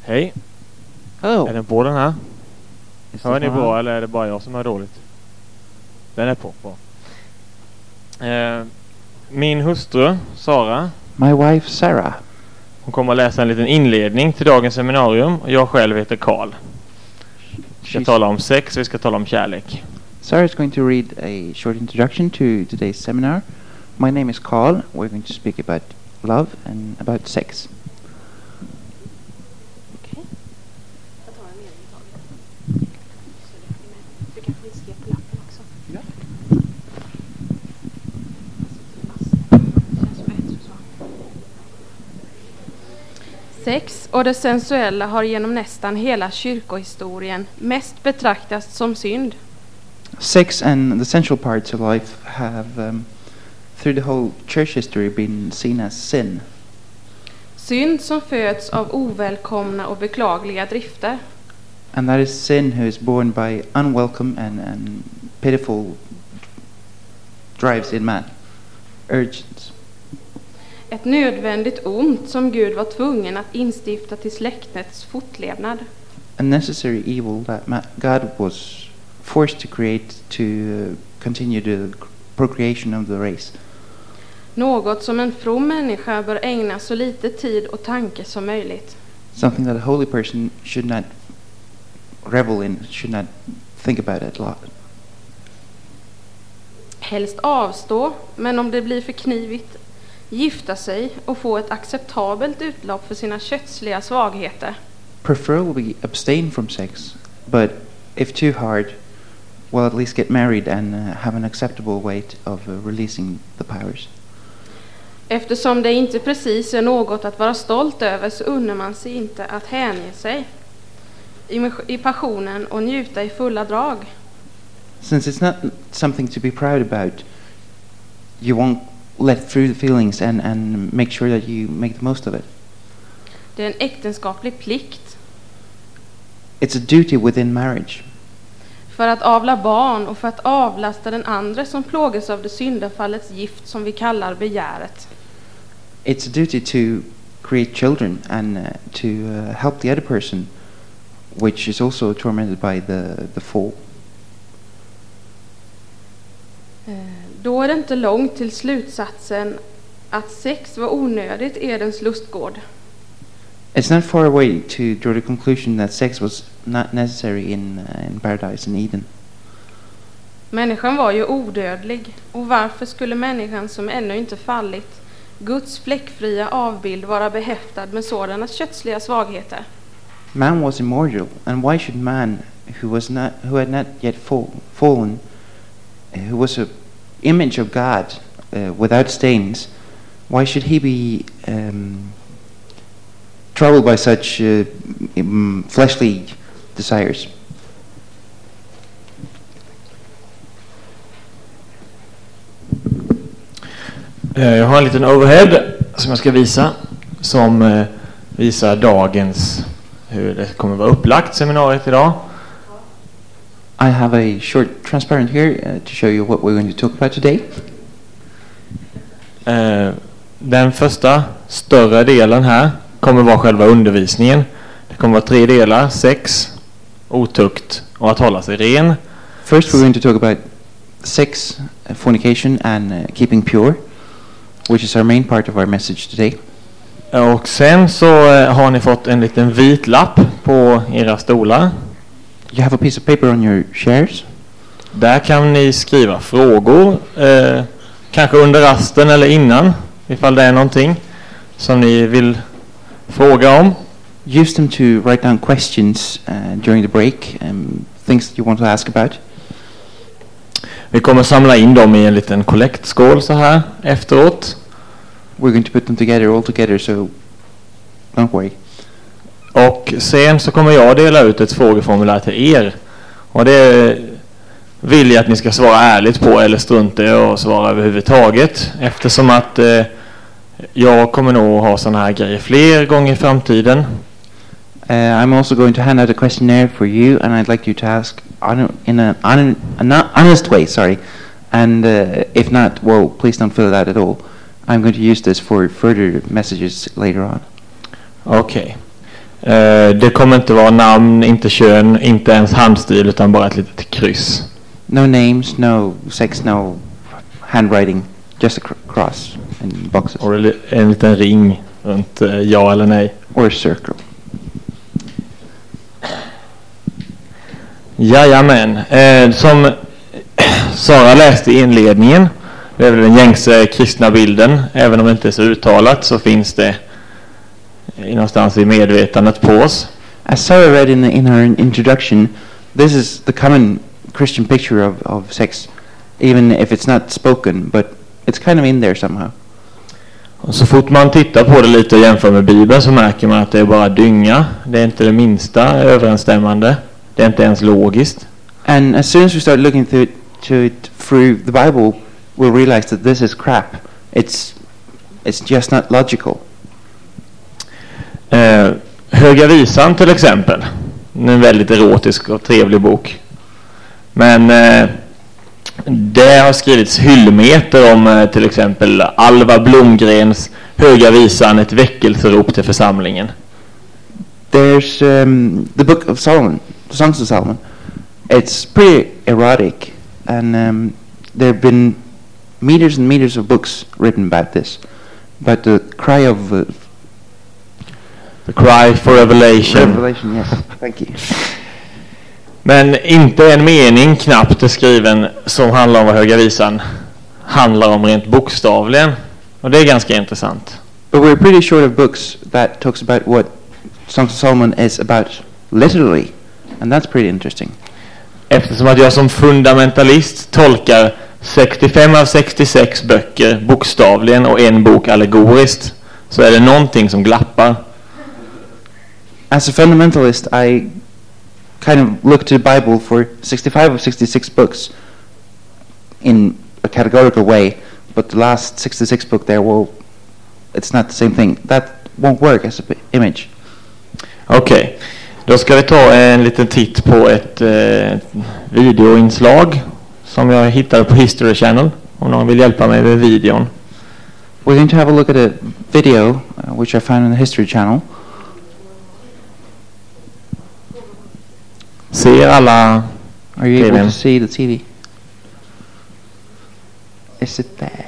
Hej. Hello. Är den på den här? Is Hör this ni bra on? eller är det bara jag som hör dåligt? Den är på. Bra. Min hustru, Sara, My wife Sarah. hon kommer att läsa en liten inledning till dagens seminarium. Och jag själv heter Karl. Vi ska tala om sex, vi ska tala om kärlek. Sarah is going to read a short introduction to today's seminar. My name is Carl. We're going to speak about love and about sex. Okej. Jag tar en mening i taget. Så det är med. Du kan få se på lappen också. Ja. Sex och det sensuella har genom nästan hela kyrkohistorien mest betraktats som synd. Sex and the sensual parts of life have, through the whole church history, been seen as sin. Synd som föds av ovälkomna och beklagliga drifter. And that is sin who is born by unwelcome and pitiful drives in man, urges. Ett nödvändigt ont som Gud var tvungen att instifta till släktets fortlevnad. A necessary evil that God was forced to create to continue the procreation of the race. Något som en from människa bör ägna så lite tid och tanke som möjligt. Something that a holy person should not revel in, should not think about it a lot. Helst avstå, men om det blir för knivigt, gifta sig och få ett acceptabelt utlopp för sina kötsliga svagheter. Preferably abstain from sex, but if too hard, well, at least get married and have an acceptable way of releasing the powers. Eftersom det inte precis är något att vara stolt över så unnar man sig inte att hänge sig i passionen och njuta i fulla drag. Since it's not something to be proud about, you won't let through the feelings and make sure that you make the most of it. Det är en äktenskaplig plikt. It's a duty within marriage. För att avla barn och för att avlasta den andra som plågas av det syndafallets gift som vi kallar begäret. It's a duty to create children and to help the other person, which is also tormented by the fall. Då är det inte långt till slutsatsen att sex var onödigt i Edens lustgård. It's not far away to draw the conclusion that sex was not necessary in paradise in Eden. Människan var ju odödlig, och varför skulle människan som ännu inte fallit, Guds fläckfria avbild, vara behäftad med sådana kötsliga svagheter? Man was immortal, and why should man, who had not yet fallen, who was a image of God without stains, why should he be troubled by such fleshly desires? Jag har en liten overhead som jag ska visa. Som visar hur det kommer vara upplagt seminariet idag. I have a short transparent here to show you what we're going to talk about today. Den första större delen här kommer vara själva undervisningen. Det kommer vara 3 delar: sex, otukt och att hålla sig ren. First we're going to talk about sex, fornication and keeping pure, which is our main part of our message today. Och sen så har ni fått en liten vit lapp på era stolar. You have a piece of paper on your chairs. Där kan ni skriva frågor, kanske under rasten eller innan, ifall det är någonting som ni vill fråga om. Use them to write down questions during the break, things that you want to ask about. Vi kommer samla in dem i en liten kollektskål så här efteråt. We're going to put them all together, so don't worry. Och sen så kommer jag dela ut ett frågeformulär till er. Och det vill jag att ni ska svara ärligt på, eller strunta och svara överhuvudtaget. Eftersom att jag kommer nog ha såna här grejer fler gånger i framtiden. I'm also going to hand out a questionnaire for you, and I'd like you to ask in an honest way. Sorry, and if not, well, please don't fill it out at all. I'm going to use this for further messages later on. Okej. Det kommer inte vara namn, inte kön, inte ens handstil, utan bara ett litet kryss. No names, no sex, no handwriting, just a cross and boxes. Och en liten ring runt ja eller nej. Or a circle. Jajamän. Som Sara läste i inledningen, det är väl den gängse kristna bilden. Även om det inte är så uttalat så finns det någonstans i medvetandet på oss. As Sarah read in her introduction, this is the common Christian picture of sex, even if it's not spoken, but it's kind of in there somehow. Och så fort man tittar på det lite och jämför med Bibeln så märker man att det är bara dynga. Det är inte det minsta överensstämmande. Det är inte ens logiskt. And as soon as we start looking through the Bible, we'll realize that this is crap. It's just not logical. Höga visan till exempel. En väldigt erotisk och trevlig bok. Men det har skrivits hyllmeter om till exempel Alva Blomgrens Höga visan, ett väckelserop till församlingen. There's the Book of Solomon, the Songs of Solomon. It's pretty erotic, and there have been meters and meters of books written about this. But the cry for revelation. Revelation, yes. Thank you. Men inte en mening knappt är skriven som handlar om vad Höga visan handlar om rent bokstavligen. Och det är ganska intressant. But we're pretty short of books that talks about what Songs of Solomon is about literally. And that's pretty interesting. Eftersom att jag som fundamentalist tolkar 65 av 66 böcker bokstavligen och en bok allegoriskt, så är det någonting som glappar. As a fundamentalist, I kind of look to the Bible for 65 of 66 books in a categorical way, but the last 66 book there, well, it's not the same thing. That won't work as an image. Okej, då ska vi ta en liten titt på ett videoinslag som jag hittade på History Channel, om någon vill hjälpa mig med videon. We're going to have a look at a video which I found on the History Channel. Ser alla? Are you able to see the TV? Is it there?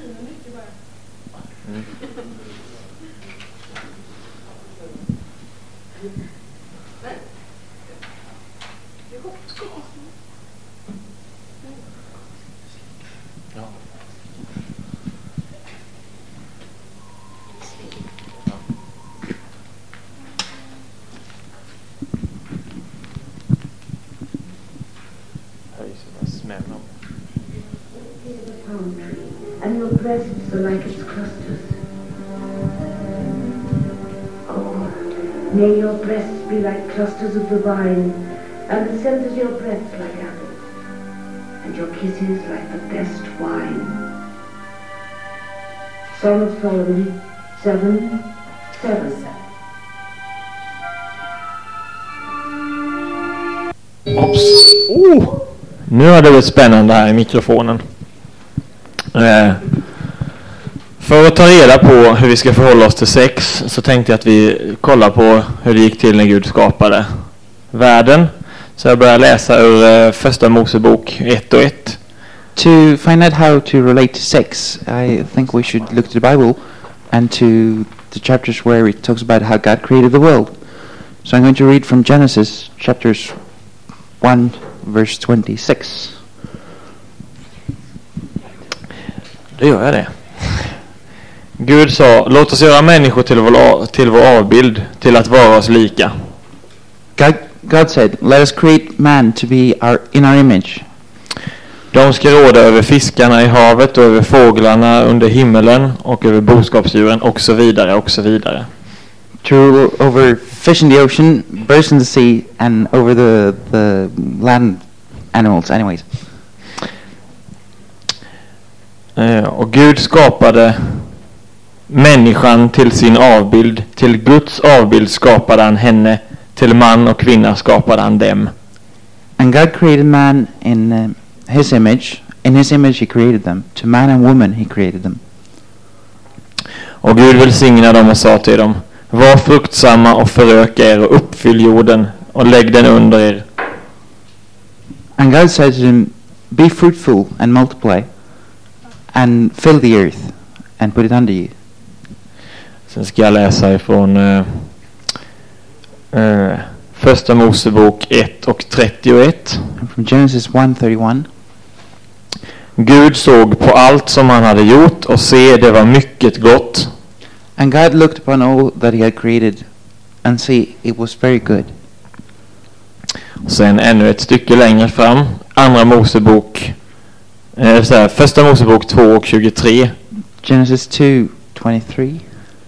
And your breasts are like its clusters. Oh, may your breasts be like clusters of the vine, and the centers of your breasts like apples, and your kisses like the best wine. Song of Solomon 7:7. Oops. Nu har det blivit spännande här i mikrofonen. För att ta reda på hur vi ska förhålla oss till sex så tänkte jag att vi kollar på hur det gick till när Gud skapade världen. Så jag börjar läsa ur första Mosebok 1:1. To find out how to relate to sex, I think we should look to the Bible and to the chapters where it talks about how God created the world. So I'm going to read from Genesis chapters 1 verse 26. Då gör jag det. Gud sa, låt oss göra människor till vår avbild, till att vara oss lika. God said, let us create man to be in our image. De ska råda över fiskarna i havet och över fåglarna under himmelen och över boskapsdjuren och så vidare och så vidare. To rule over fish in the ocean, birds in the sea, and over the land animals anyways. Och Gud skapade människan till sin avbild. Till Guds avbild skapade han henne. Till man och kvinna skapade han dem. And God created man in his image. In his image he created them. To man and woman he created them. Och Gud välsignade dem och sa till dem: Var fruktsamma och förök er och uppfyll jorden och lägg den under er. And God said to them, be fruitful and multiply and fill the earth and put it under you. Sen ska jag läsa ifrån Första Mosebok 1 och 31. And from Genesis 1:31. Gud såg på allt som han hade gjort och se det var mycket gott. And God looked upon all that he had created and see it was very good. Sen ännu ett stycke längre fram, Första Mosebok 2 och 23. Genesis 2:23.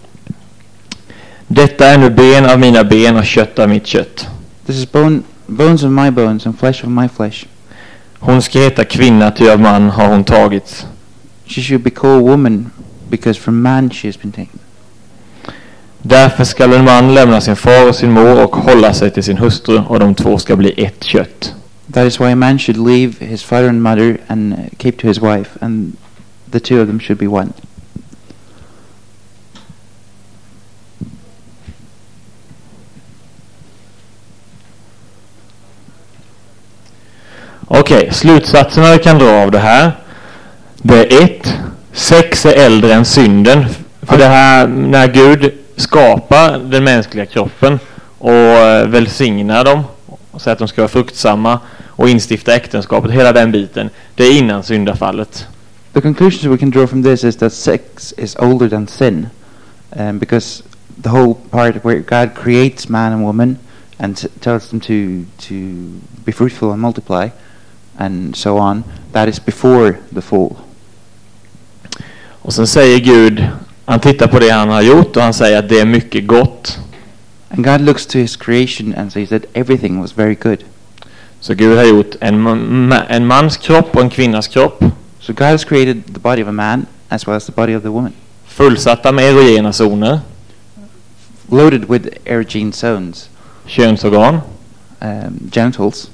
Detta är nu ben av mina ben och kött av mitt kött. This is bones of my bones and flesh of my flesh. Hon ska heta kvinna, ty av man har hon tagits. She should be called woman, because from man she has been taken. Därför skall en man lämna sin far och sin mor och hålla sig till sin hustru, och de två ska bli ett kött. That is why a man should leave his father and mother and keep to his wife, and the two of them should be one. Okej, slutsatserna vi kan dra av det här. Det är 1. Sex är äldre än synden. För det här, när Gud skapar den mänskliga kroppen och välsignar dem och säger att de ska vara fruktsamma och instifta äktenskapet, hela den biten, det är innan syndafallet. The conclusions we can draw from this is that sex is older than sin, because the whole part where God creates man and woman and tells them to be fruitful and multiply and so on, that is before the fall. Och sen säger Gud, han tittar på det han har gjort och han säger att det är mycket gott. And God looks to his creation and says that everything was very good. Så Gud har gjort en mans kropp och en kvinnas kropp. So God has created the body of a man as well as the body of the woman. Fullsatta med erogena zoner. Loaded with erogene zones. Könsorgan. Genitals.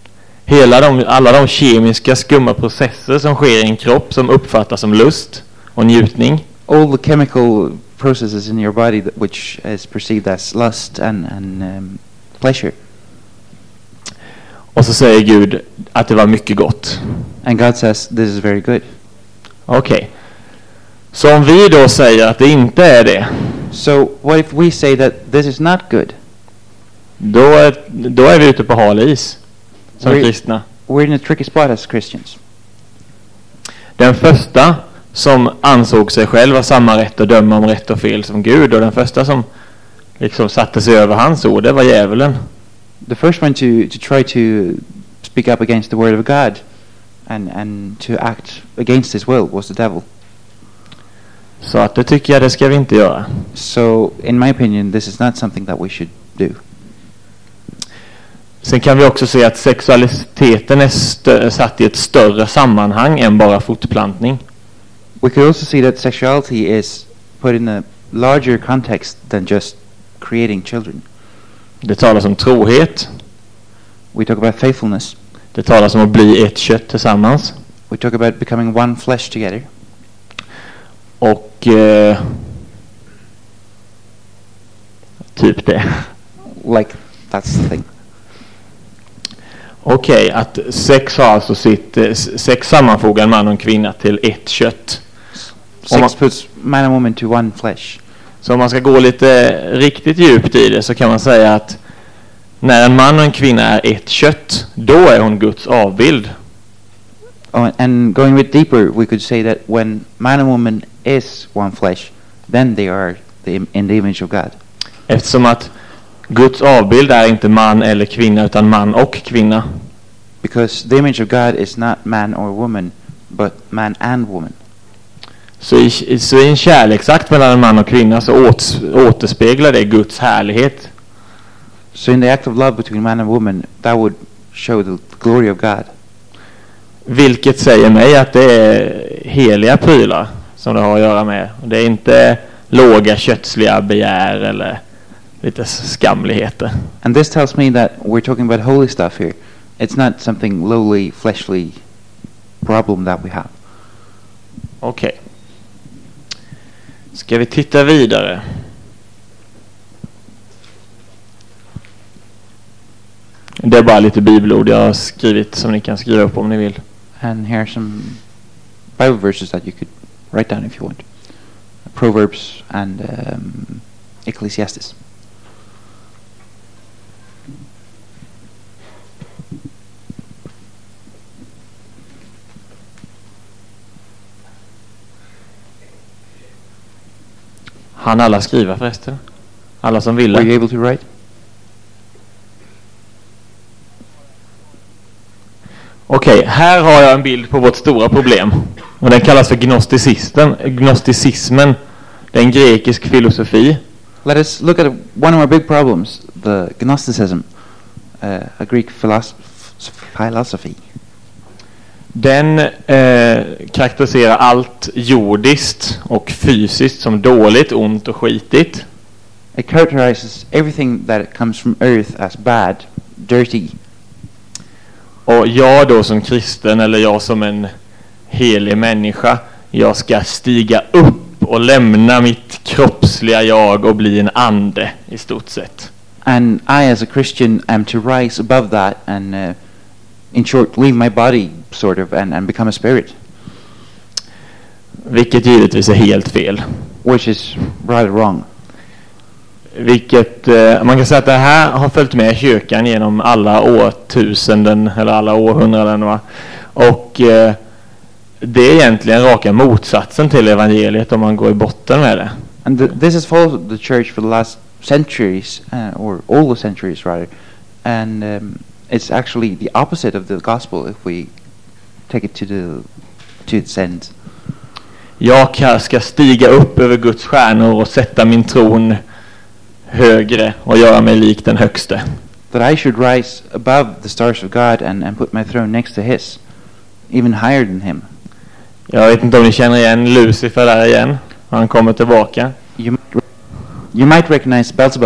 Alla de kemiska skumma processer som sker i en kropp som uppfattas som lust och njutning. All the chemical processes in your body which is perceived as lust and pleasure. Och så säger Gud att det var mycket gott. And God says this is very good. Okej. Så om vi då säger att det inte är det. So what if we say that this is not good? Då är vi ute på hal is som kristna. We're in a tricky spot as Christians. Den första som ansåg sig själv ha samma rätt att döma om rätt och fel som Gud, och den första som liksom satte sig över hans ord, det var djävulen. The first one to try to speak up against the word of God and to act against his will was the devil. Så att det tycker jag det ska vi inte göra. So in my opinion this is not something that we should do. Sen kan vi också se att sexualiteten är satt i ett större sammanhang än bara fortplantning. We could also see that sexuality is put in a larger context than just creating children. Det talas om trohet. We talk about faithfulness. Det talas om att bli ett kött tillsammans. We talk about becoming one flesh together. Och typ det. Like that's the thing. Okej, att sex har alltså sex sammanfogar en man och en kvinna till ett kött. Sex puts man and woman to one flesh. Så om man ska gå lite riktigt djupt i det så kan man säga att när en man och en kvinna är ett kött, då är hon Guds avbild. And going a bit deeper, we could say that when man and woman is one flesh, then they are in the image of God. Eftersom att Guds avbild är inte man eller kvinna utan man och kvinna. Because the image of God is not man or woman, but man and woman. Så i en kärleksakt mellan en man och kvinna så återspeglar det Guds härlighet. So in the act of love between man and woman, that would show the glory of God. Vilket säger mig att det är heliga prylar som det har att göra med. Det är inte låga kötsliga begär eller lite skamligheter. And this tells me that we're talking about holy stuff here. It's not something lowly, fleshly problem that we have. Okej. Ska vi titta vidare? Det är bara lite bibelord jag har skrivit som ni kan skriva upp om ni vill. And here are some Bible verses that you could write down if you want. Proverbs and Ecclesiastes. Han alla skriva förresten? Alla som ville? Were you able to write? Okej, här har jag en bild på vårt stora problem. Och den kallas för gnosticismen. Det är en grekisk filosofi. Let us look at one of our big problems, the Gnosticism, a Greek philosophy. Den karaktäriserar allt jordiskt och fysiskt som dåligt, ont och skitigt. It characterizes everything that comes from earth as bad, dirty. Och jag då som kristen, eller jag som en helig människa, jag ska stiga upp och lämna mitt kroppsliga jag och bli en ande i stort sett. And I as a Christian am to rise above that and in short leave my body sort of and become a spirit. Vilket givetvis är helt fel. Which is rather wrong. Vilket man kan säga att det här har följt med kyrkan genom alla årtusenden eller alla århundraden, va? Och det är egentligen raka motsatsen till evangeliet om man går i botten med det. And this has followed the church for the last centuries, or all the centuries rather, and it's actually the opposite of the gospel if we take it to its end. Jag ska stiga upp över Guds stjärnor och sätta min tron högre och göra mig lik den högste. That I should rise above the stars of God and put my throne next to his, even higher than him. Jag vet inte om ni känner igen Lucifer där igen. Han kommer tillbaka. You might recognize Beelzebub.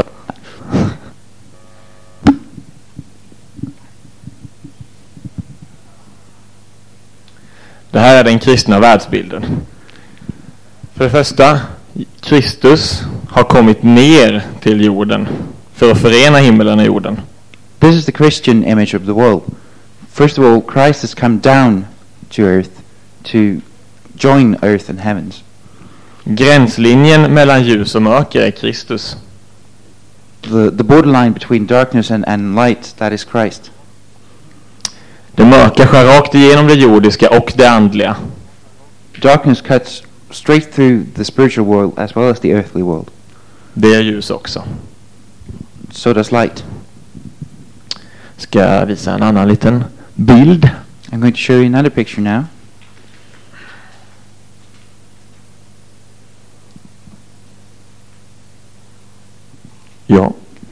Det här är den kristna världsbilden. För det första, Kristus har kommit ner till jorden för att förena himmelen och jorden. This is the Christian image of the world. First of all, Christ has come down to earth to join earth and heavens. Gränslinjen mellan ljus och mörker är Kristus. The borderline between darkness and light, that is Christ. Det mörka skär rakt igenom det jordiska och det andliga. Darkness cuts straight through the spiritual world as well as the earthly world. Det är ljus också. So does light. Ska jag visa en annan liten bild. I'm going to show you another picture now. Ja.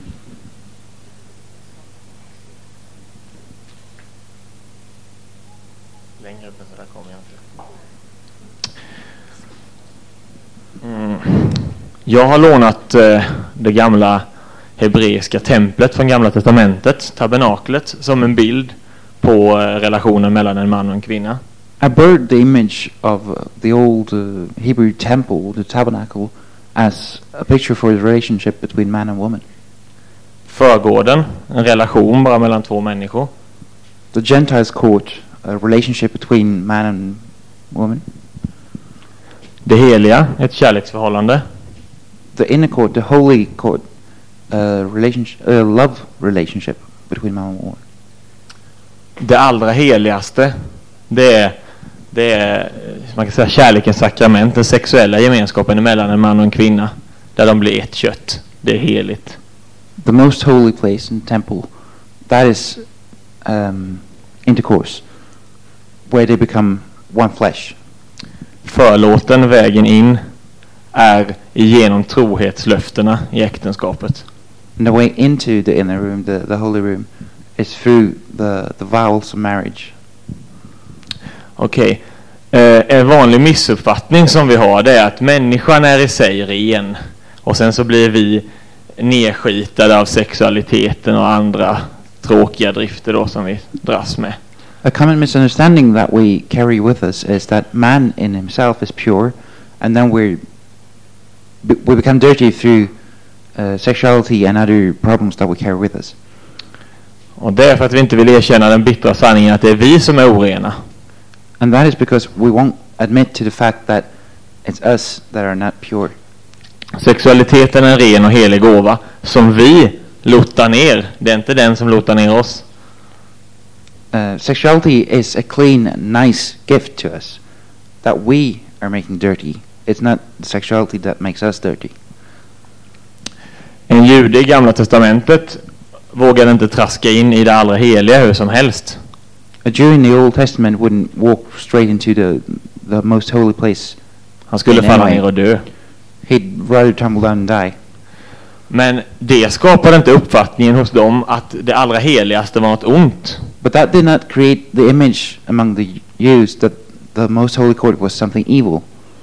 Längre upp så där kommer jag inte. Jag har lånat det gamla hebreiska templet från Gamla testamentet, tabernaklet, som en bild på relationen mellan en man och en kvinna. I borrowed the image of the old Hebrew temple, the tabernacle, as a picture for the relationship between man and woman. Förgården, en relation bara mellan två människor. The Gentiles court, a relationship between man and woman. Det heliga, ett kärleksförhållande. The inner court, the holy court, love relationship between man and woman. Det allra heligaste, det är man kan säga kärlekens sakrament, den sexuella gemenskapen mellan en man och en kvinna, där de blir ett kött. Det är heligt. The most holy place in the temple, that is intercourse, where they become one flesh. Förlåten vägen in är genom trohetslöftena i äktenskapet. And the way into the inner room, the holy room, is through the vows of marriage. Okej. En vanlig missuppfattning som vi har, det är att människan är i sig ren. Och sen så blir vi nedskitade av sexualiteten och andra tråkiga drifter då som vi dras med. A common misunderstanding that we carry with us is that man in himself is pure, and then we become dirty through sexuality and other problems that we carry with us. Och det är för att vi inte vill erkänna den bittra sanningen att det är vi som är orena. And that is because we won't admit to the fact that it's us that are not pure. Sexualiteten är en ren och helig gåva som vi lottar ner. Det är inte den som lottar ner oss. Sexuality is a clean, nice gift to us that we are making dirty. It's not the sexuality that makes us dirty. En jude i Gamla testamentet vågade inte traska in i det allra heliga hur som helst. A Jew in the Old Testament wouldn't walk straight into the most holy place. Han skulle In falla any way. ner och dö. He'd rather tumble down and die. Men det skapade inte uppfattningen hos dem att det allra heligaste var något ont. But that did not create the image among the Jews that the most holy court was something evil.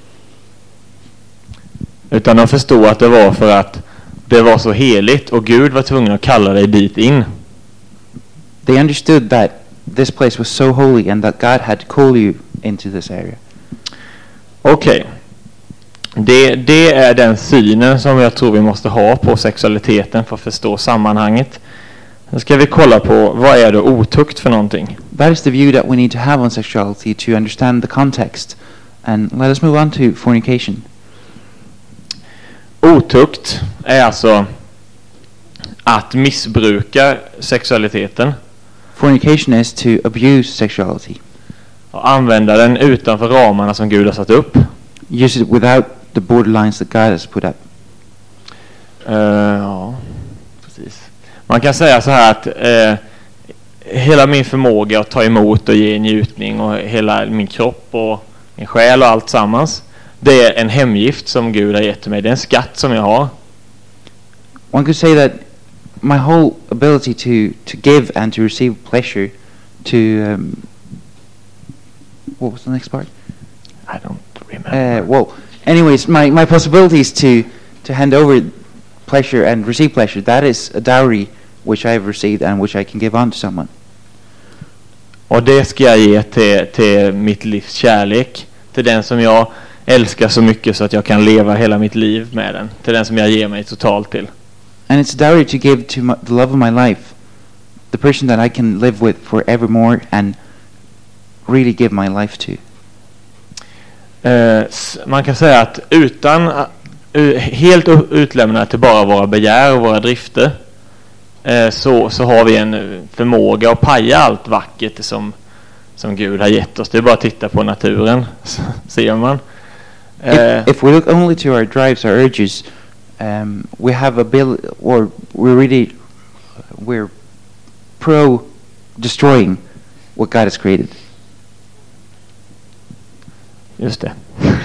Utan de förstod att det var för att det var så heligt och Gud var tvungen att kalla dig dit in. They understood that this place was so holy and that God had to call you into this area. Okej. Det är den synen som jag tror vi måste ha på sexualiteten för att förstå sammanhanget. Nu ska vi kolla på vad är då otukt för någonting. That is the view that we need to have on sexuality to understand the context. And let us move on to fornication. Otukt är alltså att missbruka sexualiteten Fornication is to abuse sexuality. och använda den utanför ramarna som Gud har satt upp. Use it without the borderlines that God has put up. Ja, precis. Man kan säga så här att hela min förmåga att ta emot och ge njutning och hela min kropp och min själ och allt sammans, det är en hemgift som Gud har gett mig. Det är en skatt som jag har. One could say that my whole ability to give and to receive pleasure, to what was the next part? I don't remember. Well, anyways, my possibilities to hand over pleasure and receive pleasure, that is a dowry which I have received and which I can give on to someone. Och det ska jag ge till mitt livs kärlek. Till den som jag älskar så mycket så att jag kan leva hela mitt liv med den. Till den som jag ger mig totalt till. And it's a dowry to give to the love of my life. The person that I can live with forevermore and really give my life to. Man kan säga att utan helt utlämnade till bara våra begär och våra drifter så har vi en förmåga att paja allt vackert som Gud har gett oss. Det är bara att titta på naturen, ser man. If we look only to our drives, our urges, we have ability, or we're pro destroying what God has created. Just det.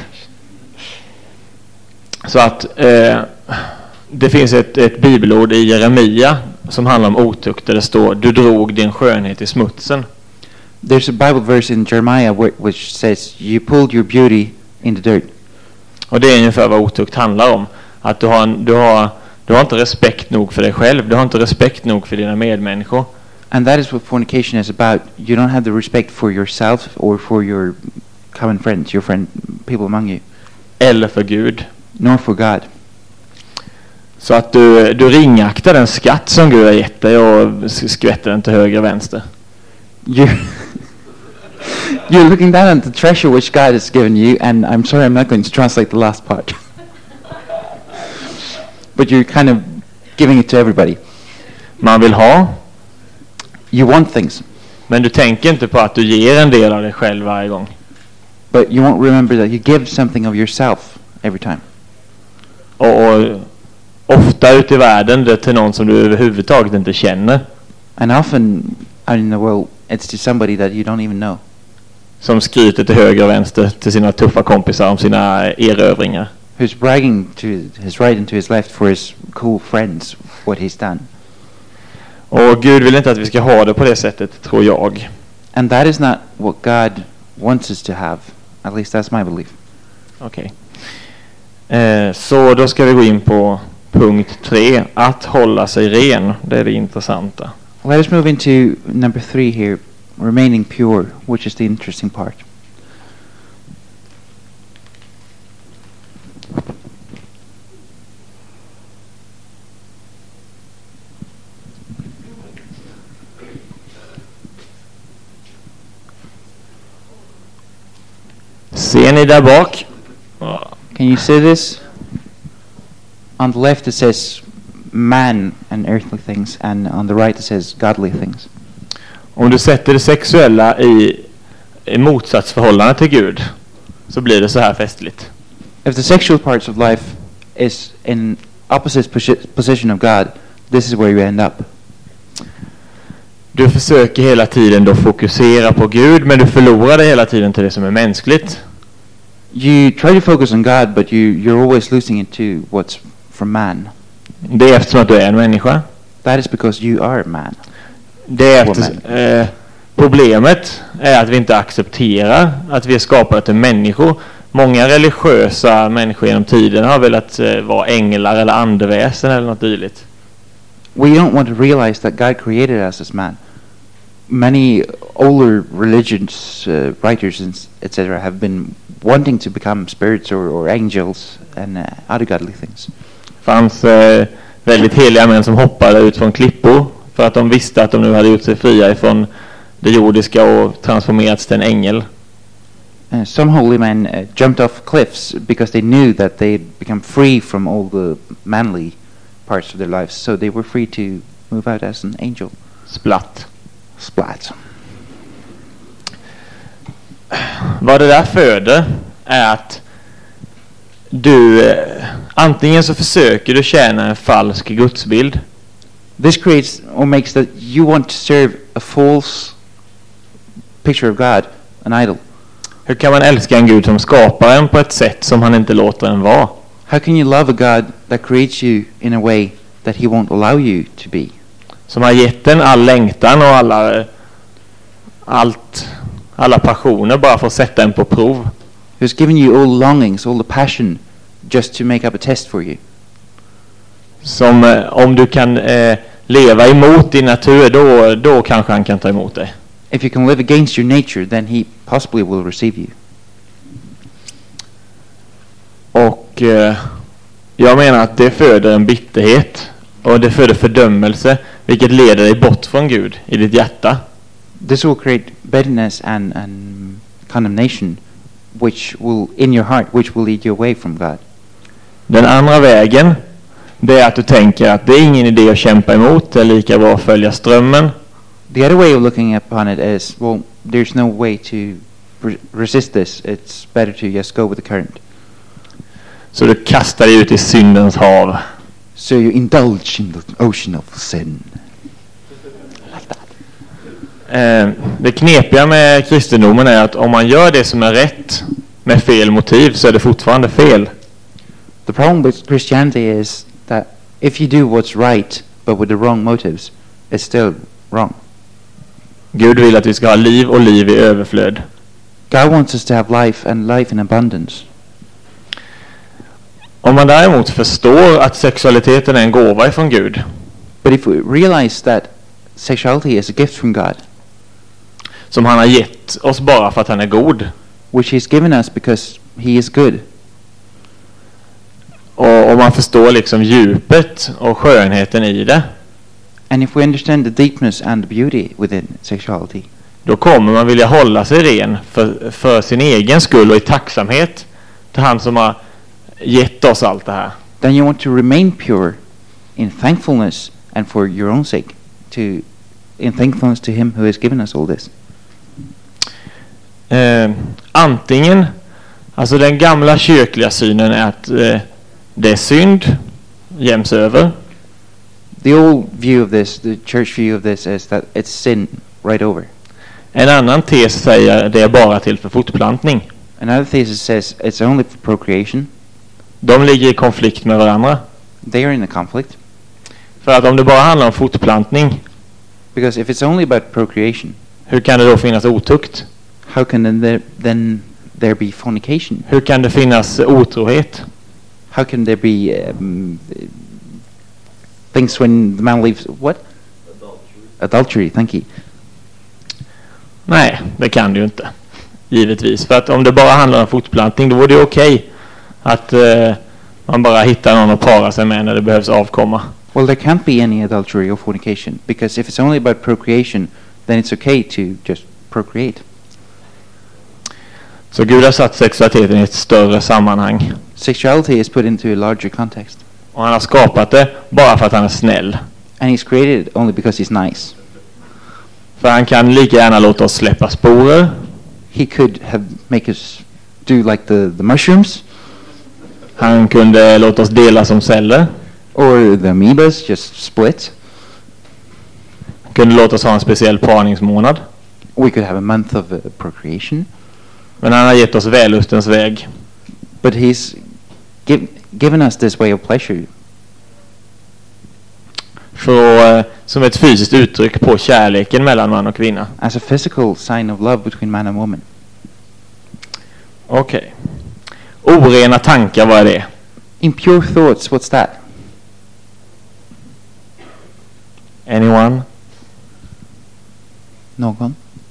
Så att det finns ett bibelord i Jeremia som handlar om otukt där det står: du drog din skönhet i smutsen. There's a Bible verse in Jeremiah which says you pulled your beauty in the dirt. Och det är ungefär vad otukt handlar om. Att du har inte respekt nog för dig själv. Du har inte respekt nog för dina medmänniskor. And that is what fornication is about. You don't have the respect for yourself or for your common friends, people among you. Eller för Gud. Nor for God. Så att du ringaktar den skatt som Gud har gett dig och skvätter den till höger och vänster. You're looking down at the treasure which God has given you, and I'm sorry I'm not going to translate the last part. But you're kind of giving it to everybody. Man vill ha. You want things. Men du tänker inte på att du ger en del av dig själv varje gång. But you won't remember that you give something of yourself every time. Och ofta ute i världen det är till någon som du överhuvudtaget inte känner. And often out in the world it's to somebody that you don't even know. Som skryter till höger och vänster till sina tuffa kompisar om sina erövringar. Who's bragging to his right and to his left for his cool friends what he's done. Och Gud vill inte att vi ska ha det på det sättet, tror jag. And that is not what God wants us to have. At least that's my belief. Okej. Så då ska vi gå in på punkt 3. Att hålla sig ren. Det är det intressanta. Let us move into number 3 here. Remaining pure, which is the interesting part. Ser ni där bak? Can you see this? On the left it says man and earthly things, and on the right it says godly things. Om du sätter det sexuella i motsatsförhållande till Gud så blir det så här festligt. If the sexual parts of life is in opposite position of God, this is where you end up. Du försöker hela tiden då fokusera på Gud, men du förlorar det hela tiden till det som är mänskligt. You try to focus on God, but you're always losing it to what's from man. Det är eftersom att du är en människa. That is because you are man. Det är problemet är att vi inte accepterar att vi är skapade till människor. Många religiösa människor genom tiden har velat vara änglar eller andeväsen eller något dylikt. We don't want to realize that God created us as man. Many older religions, writers, etc., have been wanting to become spirits or angels and other godly things. Fanns väldigt heliga män som hoppade ut från klippor för att de visste att de nu hade gjort sig fria ifrån det jordiska och transformerats till en ängel. Some holy men jumped off cliffs because they knew that they'd become free from all the manly parts of their lives, so they were free to move out as an angel. Splatt. Splat. Vad det där föder är att du antingen så försöker du tjäna en falsk gudsbild. This creates or makes that you want to serve a false picture of God, an idol. Hur kan man älska en Gud som skapar en på ett sätt som han inte låter en vara? How can you love a God that creates you in a way that he won't allow you to be? Som har gett en all längtan och alla passioner bara för att sätta en på prov. Who's given you all longings, all the passion, just to make up a test for you. Som om du kan leva emot din natur, då kanske han kan ta emot dig. If you can live against your nature, then he possibly will receive you. Och jag menar att det föder en bitterhet och det föder fördömelse, vilket leder dig bort från Gud i ditt hjärta. This will create bitterness and condemnation, which will in your heart, which will lead you away from God. Den andra vägen, det är att du tänker att det är ingen idé att kämpa emot, det är lika bra att följa strömmen. The other way of looking upon it is, well, there's no way to resist this. It's better to just go with the current. Så du kastar dig ut i syndens hav. So you indulge in the ocean of sin. Det knepiga med kristendomen är att om man gör det som är rätt med fel motiv så är det fortfarande fel. The problem with Christianity is that if you do what's right but with the wrong motives, it's still wrong. Gud vill att vi ska ha liv och liv i överflöd. God wants us to have life and life in abundance. Om man däremot förstår att sexualiteten är en gåva ifrån Gud. But if we realize that sexuality is a gift from God, som han har gett oss bara för att han är god. Which he's given us because he is good. Och om man förstår liksom djupet och skönheten i det. And if we understand the deepness and the beauty within sexuality, då kommer man vilja hålla sig ren för sin egen skull och i tacksamhet till han som har gett oss allt det här. Then you want to remain pure in thankfulness and for your own sake, in thankfulness to him who has given us all this. Antingen, alltså den gamla kyrkliga synen är att det är synd jäms över. The old view of this, the church view of this, is that it's sin right over. En annan tes säger det är bara till för fortplantning. Another thesis says it's only for procreation. De ligger i konflikt med varandra. They are in a conflict. För att om det bara handlar om fortplantning, because if it's only about procreation, hur kan det då finnas otukt? How can then there be fornication? Hur kan det finnas otrohet? How can there be things when the man leaves what? Adultery, thank you. Nej, det kan det ju inte. Givetvis. För att om det bara handlar om fortplantning, då vore det okej att man bara hittar någon att para sig med när det behövs avkomma. Well, there can't be any adultery or fornication, because if it's only about procreation, then it's okay to just procreate. Så Gud har satt sexualiteten i ett större sammanhang. Sexuality is put into a larger context. Och han har skapat det bara för att han är snäll. And he's created it only because he's nice. För han kan lika gärna låta oss släppa sporer. He could have make us do like the mushrooms. Han kunde låta oss dela som celler. Or the amoebas just split. Han kunde låta oss ha en speciell parningsmånad. We could have a month of procreation. Men han har gett oss vällustens väg. But he's given us this way of pleasure. För, som ett fysiskt uttryck på kärleken mellan man och kvinna. As a physical sign of love between man and woman. Okej. Orena tankar, vad är det? Impure thoughts, what's that? Anyone? Någon?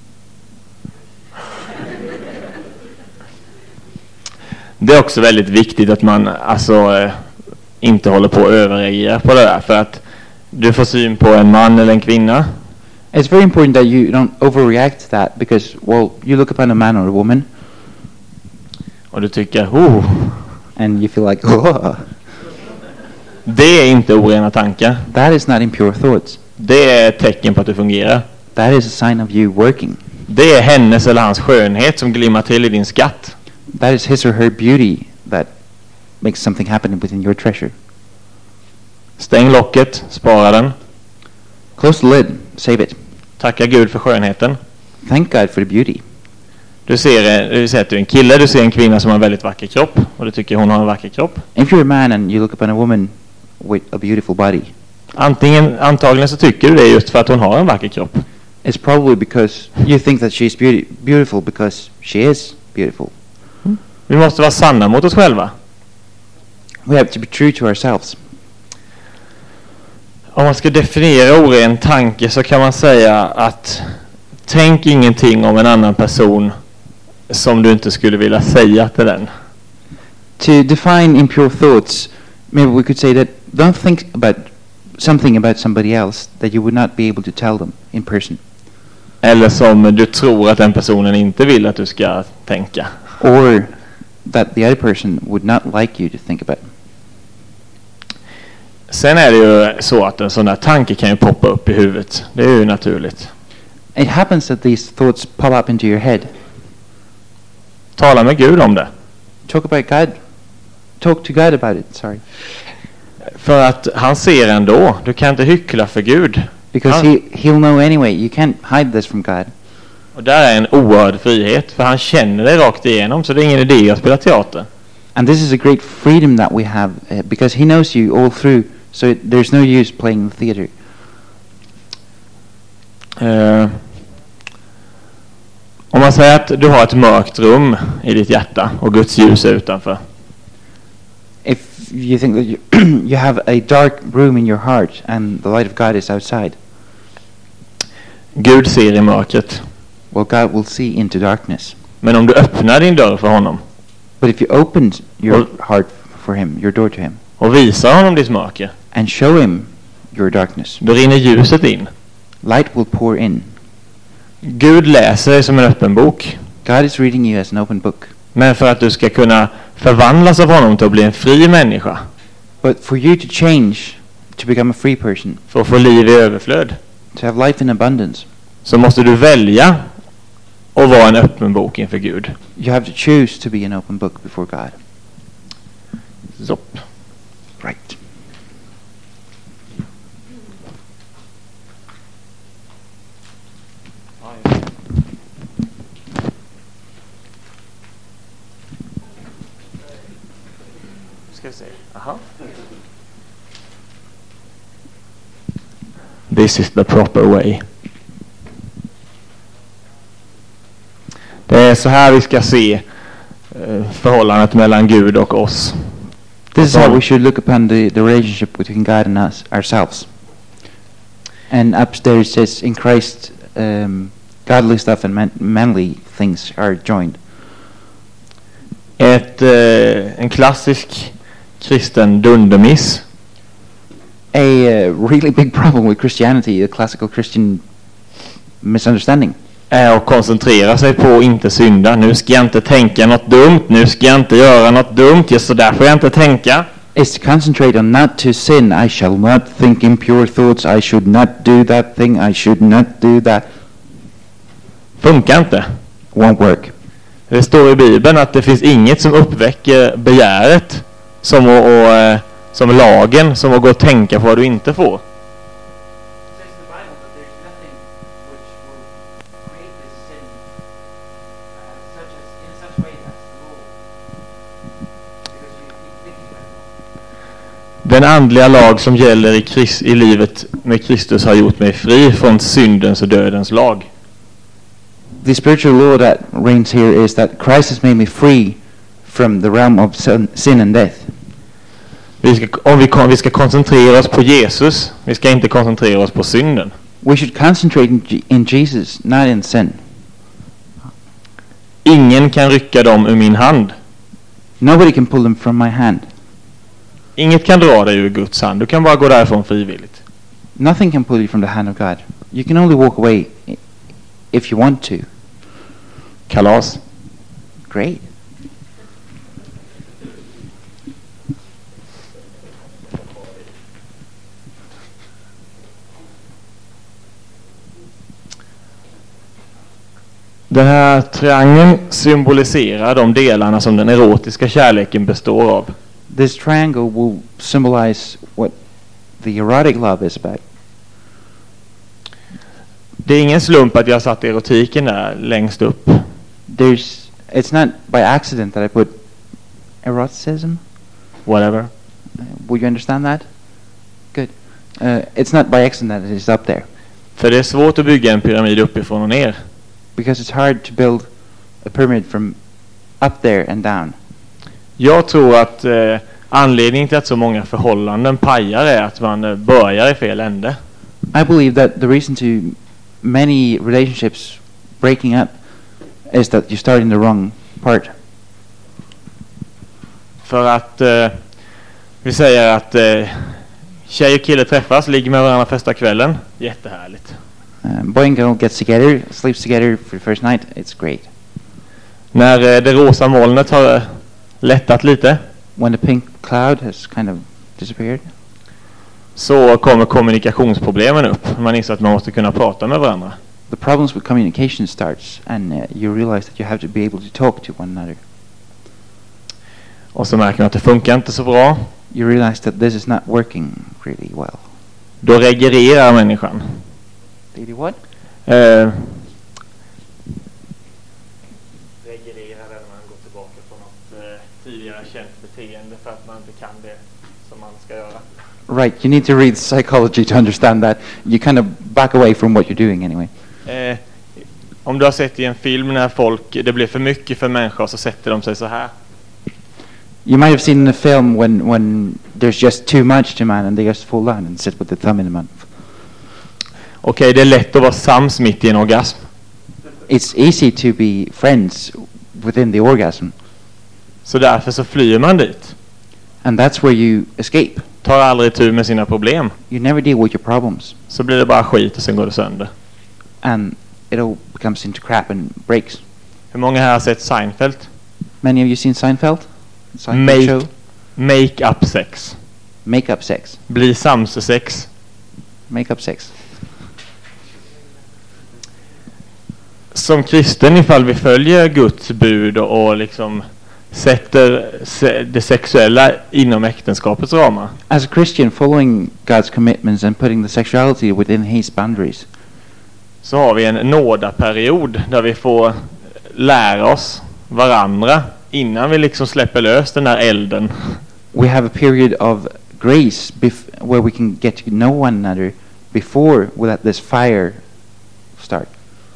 Det är också väldigt viktigt att man inte håller på att överreagera på det där. För att du får syn på en man eller en kvinna. It's very important that you don't overreact to that because, well, you look upon a man or a woman Och du tycker, and you feel like, oh, det är inte orena tankar. that is not impure thoughts. Det är ett tecken på att du fungerar. That is a sign of you working. Det är hennes eller hans skönhet som glimmar till i din skatt. That is his or her beauty that makes something happen within your treasure. Stäng locket, spara den. Close the lid, save it. Tacka Gud för skönheten. Thank God for the beauty. Du ser att du är en kille, du ser en kvinna som har en väldigt vacker kropp. Och du tycker hon har en vacker kropp. If you're a man and you look upon a woman with a beautiful body, Antagligen så tycker du det just för att hon har en vacker kropp. it's probably because you think that she's beautiful because she is beautiful. Vi måste vara sanna mot oss själva. We have to be true to ourselves. Om man ska definiera oren tanke så kan man säga att tänk ingenting om en annan person som du inte skulle vilja säga till den. To define impure thoughts, maybe we could say that don't think about something about somebody else that you would not be able to tell them in person. Eller som du tror att den personen inte vill att du ska tänka. Or that the other person would not like you to think about. Sen är det ju så att en sån där tanke kan ju poppa upp i huvudet. Det är ju naturligt. It happens that these thoughts pop up into your head. Tala med Gud om det. Talk to God about it, sorry. För att han ser ändå. Du kan inte hyckla för Gud. Because he'll know anyway. You can't hide this from God. Och där är en oerhörd frihet. För han känner dig rakt igenom. Så det är ingen idé att spela teater. And this is a great freedom that we have because he knows you all through. So there's no use playing the theater. Om man säger att du har ett mörkt rum i ditt hjärta och Guds ljus är utanför. If you think that you have a dark room in your heart and the light of God is outside. Gud ser i mörkret. Well, God will see into darkness. Men om du öppnar din dörr för honom. But if you open your heart for him, your door to him. Och visar honom ditt mörker. And show him your darkness. Då rinner ljuset in. Light will pour in. Gud läser dig som en öppen bok. God is reading you as an open book. Men för att du ska kunna förvandlas av honom till att bli en fri människa. But for you to change, to become a free person. För att få liv i överflöd. To have life in abundance. Så måste du välja att vara en öppen bok inför Gud. You have to choose to be an open book before God. Zopp. Right. Ska vi se. Aha. This is the proper way. Det är så här vi ska se förhållandet mellan Gud och oss. This is how we should look upon the relationship between God and us, ourselves. And upstairs says, in Christ, godly stuff and manly things are joined. En klassisk kristen dundermiss. A really big problem with Christianity, a classical Christian misunderstanding. är att koncentrera sig på att inte synda. Nu ska jag inte tänka något dumt. Nu ska jag inte göra något dumt. Just så där får jag inte tänka. Is to concentrate on not to sin. I shall not think impure thoughts. I should not do that thing. I should not do that. Funkar inte. Won't work. Det står i Bibeln att det finns inget som uppväcker begäret som lagen, som att gå och tänka på vad du inte får. Den andliga lag som gäller i livet med Kristus har gjort mig fri från syndens och dödens lag. The spiritual law that reigns here is that Christ has made me free from the realm of sin and death. Vi ska koncentrera oss på Jesus. Vi ska inte koncentrera oss på synden. We should concentrate in Jesus, not in sin. Ingen kan rycka dem ur min hand. Nobody can pull them from my hand. Inget kan dra dig ur Guds hand. Du kan bara gå därifrån frivilligt. Nothing can pull you from the hand of God. You can only walk away if you want to. Kalas. Great. Den här triangeln symboliserar de delarna som den erotiska kärleken består av. This triangle will symbolize what the erotic love is about. Det är ingen slump att jag satt erotiken där längst upp. It's not by accident that I put eroticism. Whatever. Will you understand that? Good. It's not by accident that it is up there. För det är svårt att bygga en pyramid uppifrån och ner. Because it's hard to build a pyramid from up there and down. Jag tror att anledningen till att så många förhållanden pajar är att man börjar i fel ände. I believe that the reason to many relationships breaking up is that you start in the wrong part. För att vi säger att tjej och kille träffas, ligger med varandra första kvällen. Jättehärligt. Boy and girl gets together, sleeps together for the first night. It's great. När det rosa molnet har lättat lite, When the pink cloud has kind of disappeared, så kommer kommunikationsproblemen upp. Man inser att man måste kunna prata med varandra. the problems with communication starts, and you realize that you have to be able to talk to one another. Och så märker man att det funkar inte så bra. You realize that this is not working really well. Då regererar människan. They do what? Regererar när man går tillbaka från något tidigare känt beteende för att man inte kan det som man ska göra. Right, you need to read psychology to understand that. You kind of back away from what you're doing anyway. Om du har sett i en film när det blir för mycket för människor, så sätter de sig så här. You might have seen in a film when there's just too much to man and they just fall down and sit with the thumb in the mouth. Okej, det är lätt att vara sams mitt i en orgasm. It's easy to be friends within the orgasm, Så därför så flyr man dit. and that's where you escape. Tar aldrig tur med sina problem. You never deal with your problems, Så blir det bara skit och sen går det sönder. and it all becomes into crap and breaks. Hur många här har sett Seinfeld? Many of you seen Seinfeld? Seinfeld show? Make up sex. Make-up sex. Bli sams sex. Make-up sex. Som kristen, ifall vi följer Guds bud och liksom sätter det sexuella inom äktenskapets ramar, As a Christian, following God's commitments and putting the sexuality within His boundaries, så har vi en nådaperiod där vi får lära oss varandra innan vi liksom släpper lös den där elden. we have a period of grace where we can get to know one another before we let this fire start.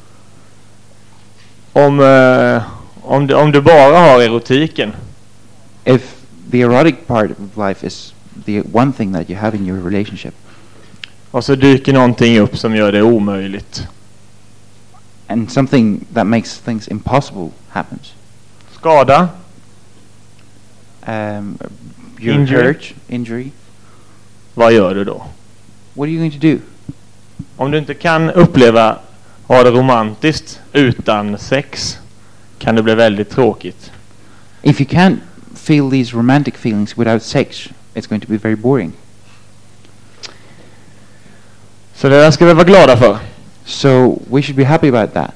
Om du bara har erotiken, If the erotic part of life is the one thing that you have in your relationship, och så dyker någonting upp som gör det omöjligt. and something that makes things impossible happens, Skada, you're Injury. hurt, injury, vad gör du då? what are you going to do? Om du inte kan uppleva, ha det romantiskt utan sex kan det bli väldigt tråkigt. If you can't feel these romantic feelings without sex, it's going to be very boring. Så det där ska vi vara glada för. So we should be happy about that.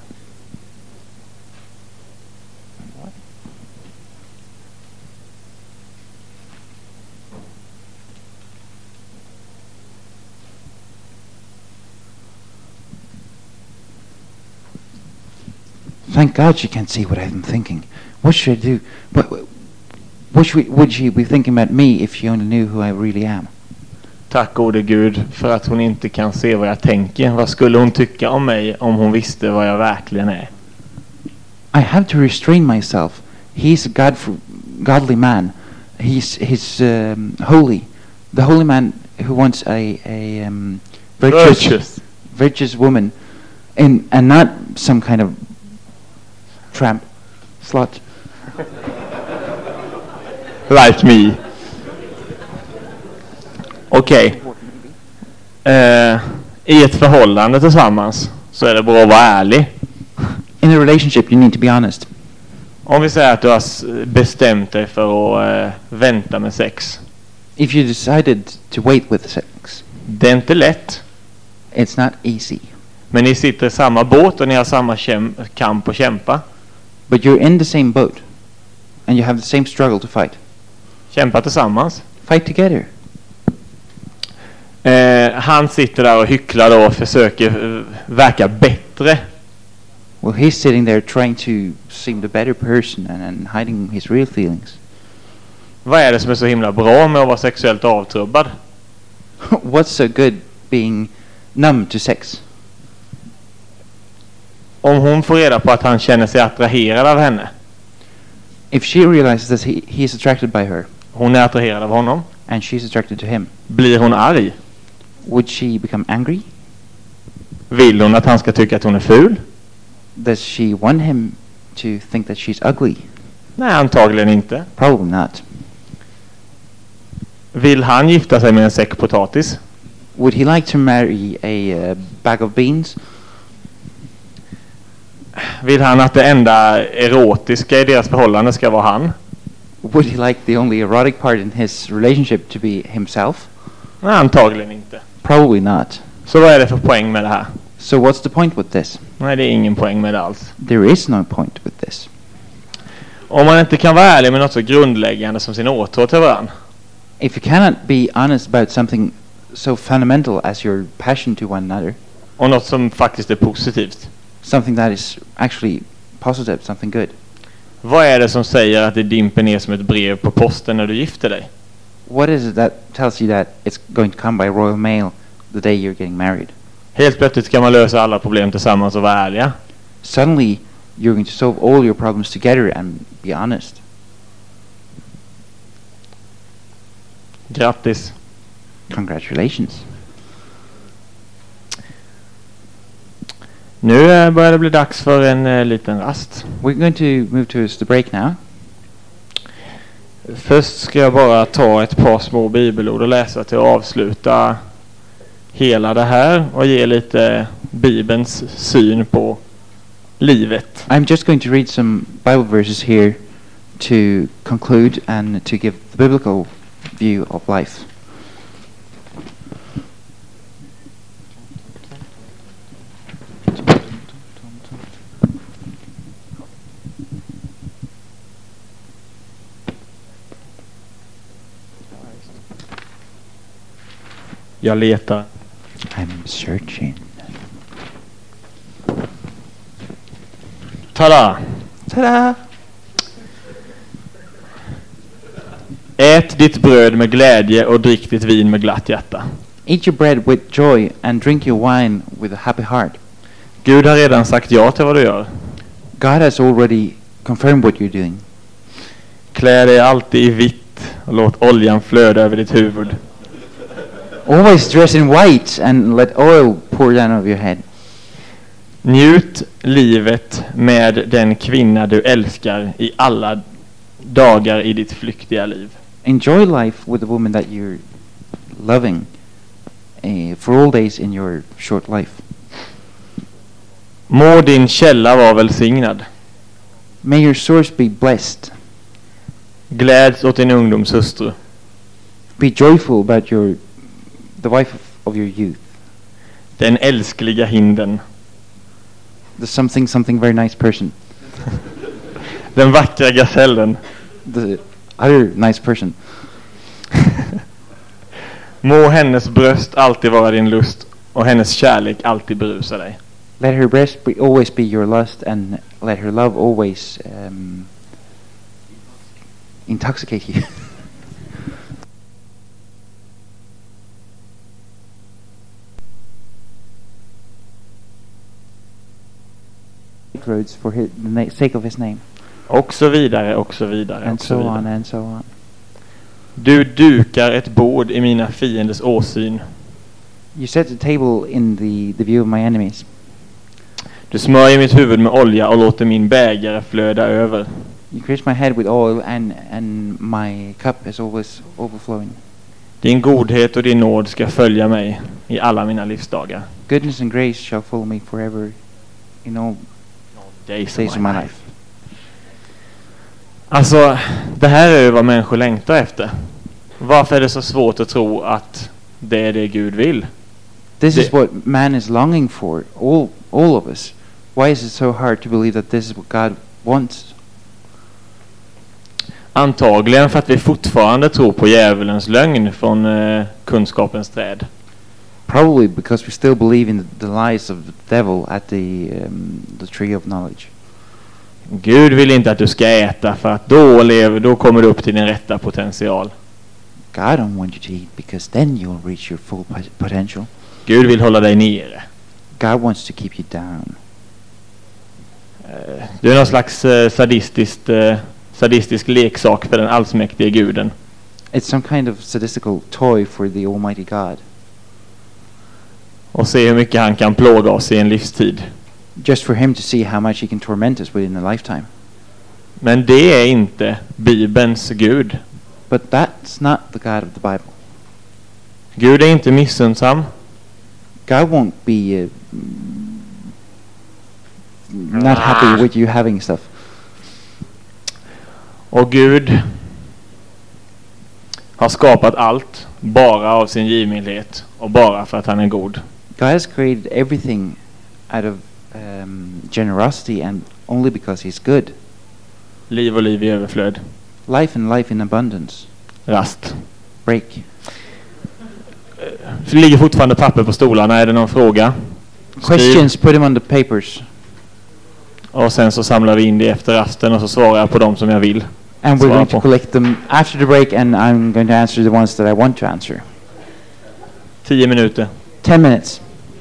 Thank God she can't see what I'm thinking. What should I do? Would she be thinking about me if she only knew who I really am? Tack gode Gud för att hon inte kan se vad jag tänker. Vad skulle hon tycka om mig om hon visste vad jag verkligen är? I have to restrain myself. He's a godly man. He's holy. The holy man who wants a virtuous woman, and not some kind of tramp, slut. Like me. Okej. I ett förhållande tillsammans så är det bra att vara ärlig. In a relationship you need to be honest. Om vi säger att du har bestämt dig för att vänta med sex. If you decided to wait with sex, det är inte lätt. It's not easy. Men ni sitter i samma båt och ni har samma kamp att kämpa. But you're in the same boat and you have the same struggle to fight. Kämpa tillsammans. Fight together. Han sitter där och hycklar då och försöker verka bättre. Well, he's sitting there trying to seem the better person and hiding his real feelings. Vad är det som är så himla bra med att vara sexuellt avtrubbad? What's so good being numb to sex? Om hon får reda på att han känner sig attraherad av henne. If she realizes that he is attracted by her. Hon är attraherad av honom. And she's attracted to him. Blir hon arg? Would she become angry? Vill hon att han ska tycka att hon är ful? Does she want him to think that she's ugly? Nej, antagligen inte. Probably not. Vill han gifta sig med en säck potatis? Would he like to marry a bag of beans? Vill han att det enda erotiska i deras förhållande ska vara han? Would he like the only erotic part in his relationship to be himself? Nej, antagligen inte. Probably not. Så vad är det för poäng med det här? So what's the point with this? Nej, det är ingen poäng med det alls. There is no point with this. Om man inte kan vara ärlig med något så grundläggande som sin åtrå till varandra. If you cannot be honest about something so fundamental as your passion to one another. Och något som faktiskt är positivt. Something that is actually positive, something good. Vad är det som säger att det dimper ner som ett brev på posten när du gifter dig? What is it that tells you that it's going to come by royal mail the day you're getting married? Helt plötsligt kan man lösa alla problem tillsammans och vara ärliga. Suddenly you're going to solve all your problems together and be honest. Grattis. Congratulations. Nu börjar det bli dags för en liten rast. We're going to move towards the break now. Först ska jag bara ta ett par små bibelord och läsa till att avsluta hela det här och ge lite Bibelns syn på livet. I'm just going to read some Bible verses here to conclude and to give the biblical view of life. Jag letar. I'm searching. Tada! Ta-da! Ät ditt bröd med glädje och drick ditt vin med glatt hjärta. Eat your bread with joy and drink your wine with a happy heart. Gud har redan sagt ja till vad du gör. God has already confirmed what you're doing. Klä dig alltid i vitt och låt oljan flöda över ditt huvud. Always dress in white and let oil pour down over your head. Njut livet med den kvinna du älskar i alla dagar i ditt flyktiga liv. Enjoy life with the woman that you're loving for all days in your short life. Må din källa vara välsignad. May your source be blessed. Gläds åt din ungdoms hustru. Be joyful about the wife of your youth. Den älskliga hinden. The something very nice person. Den vackra gasellen. The other nice person. Må hennes bröst alltid vara din lust och hennes kärlek alltid berusa dig. Let her breast always be your lust, and let her love always intoxicate you. Roads for the sake of his name. Och så vidare, och så vidare, And och so så vidare. on, and so on. Du dukar ett bord i mina fienders åsyn. You set the table in the view of my enemies. Du smörjer mitt huvud med olja och låter min bägare flöda över. You grease my head with oil, and my cup is always overflowing. Din godhet och din nåd ska följa mig i alla mina livsdagar. Goodness and grace shall follow me forever in all days of my life. Alltså, det här är ju vad människor längtar efter. Varför är det så svårt att tro att det är det Gud vill? This is what man is longing for, all of us. Why is it so hard to believe that this is what God wants? Antagligen för att vi fortfarande tror på djävulens lögn från kunskapens träd. Probably because we still believe in the lies of the devil at the tree of knowledge. Gud vill inte att du ska äta för att då kommer du upp till din rätta potential. God don't want you to eat because then you'll reach your full potential. Gud vill hålla dig nere. God wants to keep you down. Du är någon slags sadistisk leksak för den allsmäktige guden. It's some kind of sadistical toy for the Almighty God. Och se hur mycket han kan plåga oss i en livstid. Just for him to see how much he can torment us within a lifetime. Men det är inte Bibelns Gud. But that's not the God of the Bible. Gud är inte missunnsam. God won't be not happy with you having stuff. Och Gud har skapat allt bara av sin givmildhet och bara för att han är god. God has created everything out of generosity and only because he's good. Liv och liv i överflöd. Life and life in abundance. Rast. Break. Det ligger fortfarande papper på stolarna. Är det någon fråga? Questions, put them on the papers. Och sen så samlar vi in det efter rasten och så svarar jag på dem som jag vill. And we're going to collect them after the break, and I'm going to answer the ones that I want to answer. 10 minuter. 10 minutes.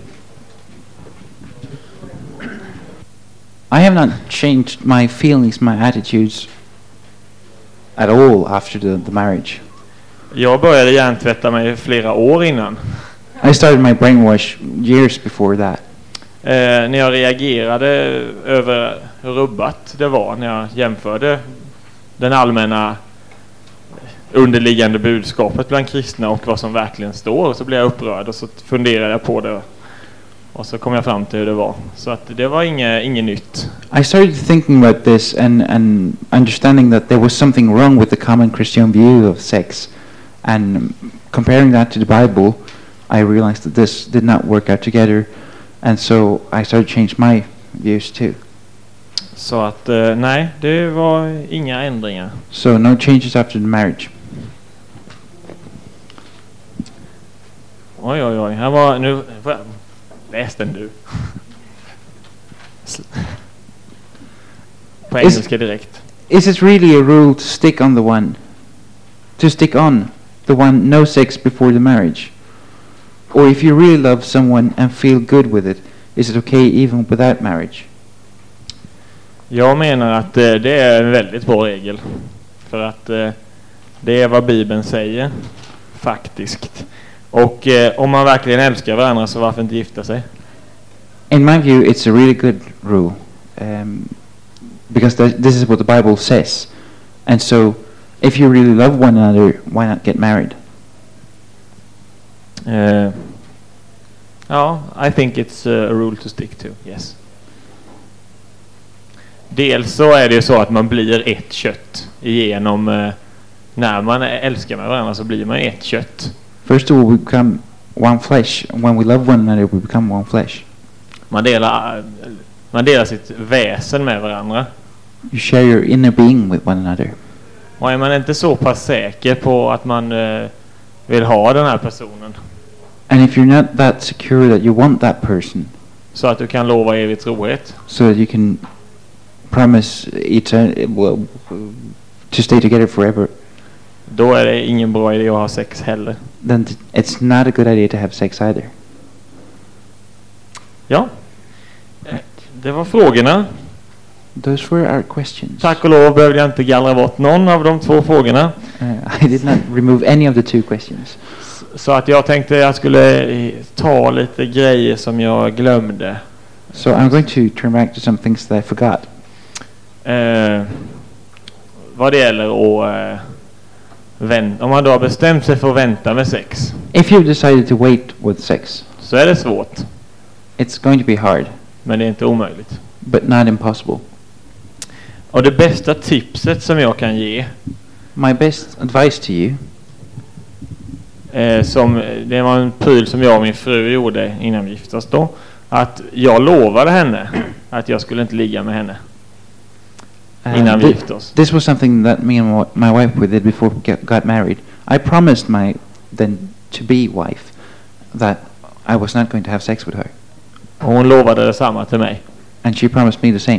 I have not changed my feelings, my attitudes at all after the marriage. Jag började hjärntvätta mig flera år innan. I started my brainwash years before that. När jag reagerade över hur rubbat det var när jag jämförde den allmänna underliggande budskapet bland kristna och vad som verkligen står, så blev jag upprörd och så funderade jag på det och så kom jag fram till hur det var. Så att det var inget nytt. I started thinking about this and understanding that there was something wrong with the common Christian view of sex, and comparing that to the Bible, I realized that this did not work out together, and so I started to change my views too. Så att nej, det var inga ändringar. So no changes after the marriage. Oj, här var nu läs den du. På engelska direkt. Is it really a rule to stick on the one no sex before the marriage? Or if you really love someone and feel good with it, is it okay even without marriage? Jag menar att det är en väldigt bra regel. För att det är vad Bibeln säger. Faktiskt. Och om man verkligen älskar varandra, så varför inte gifta sig? In my view, it's a really good rule. Because this is what the Bible says. And so, if you really love one another, why not get married? I think it's a rule to stick to, yes. Dels så är det ju så att man blir ett kött genom när man älskar med varandra så blir man ett kött. First of all, we become one flesh. And when we love one another, we become one flesh. Man delar sitt väsen med varandra. You share your inner being with one another. Och är man inte så pass säker på att man vill ha den här personen, And if you're not that secure that you want that person, så att du kan lova evig trohet, so that you can promise to stay together forever, då är det ingen bra idé att ha sex heller. then it's not a good idea to have sex either. Ja, det var frågorna. Those were our questions. Tack och lov behövde jag inte gallra bort någon av de två frågorna. I did not remove any of the two questions. Så att jag tänkte jag skulle ta lite grejer som jag glömde. So I'm going to turn back to some things that I forgot. Vad det gäller att om man då har bestämt sig för att vänta med sex, If you've decided to wait with sex, så är det svårt, it's going to be hard, men det är inte omöjligt. but not impossible. Och det bästa tipset som jag kan ge, My best advice to you, det var en pryl som jag och min fru gjorde innan vi gifte oss då, att jag lovade henne att jag skulle inte ligga med henne innan vi gifte oss. this was something that me and my wife did before we got married. I promised my then to be wife that I was not going to have sex with her, Och hon lovade detsamma till mig. and she promised me the same.